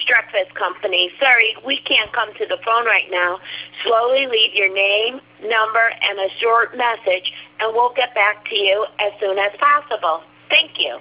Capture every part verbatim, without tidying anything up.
Streckfist Company. Sorry, we can't come to the phone right now. Slowly leave your name, number, and a short message, and we'll get back to you as soon as possible. Thank you.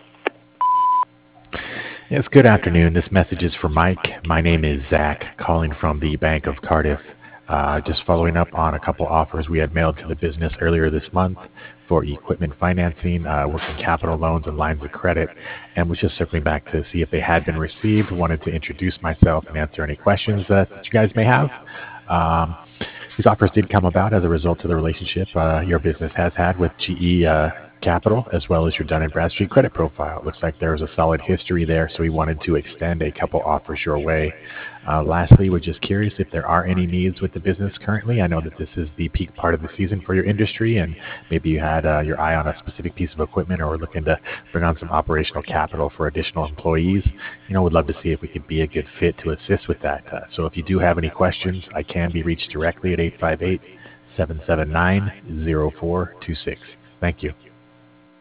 Yes, good afternoon. This message is for Mike. My name is Zach, calling from the Bank of Cardiff. Uh, just following up on a couple offers we had mailed to the business earlier this month for equipment financing, uh, working capital loans, and lines of credit, and was just circling back to see if they had been received. Wanted to introduce myself and answer any questions uh, that you guys may have. Um, these offers did come about as a result of the relationship uh, your business has had with G E uh, Capital, as well as your Dun and Bradstreet credit profile. It looks like there was a solid history there, so we wanted to extend a couple offers your way. Uh, lastly, we're just curious if there are any needs with the business currently. I know that this is the peak part of the season for your industry, and maybe you had uh, your eye on a specific piece of equipment or were looking to bring on some operational capital for additional employees. You know, we'd love to see if we could be a good fit to assist with that. Uh, so if you do have any questions, I can be reached directly at eight five eight, seven seven nine, zero four two six. Thank you.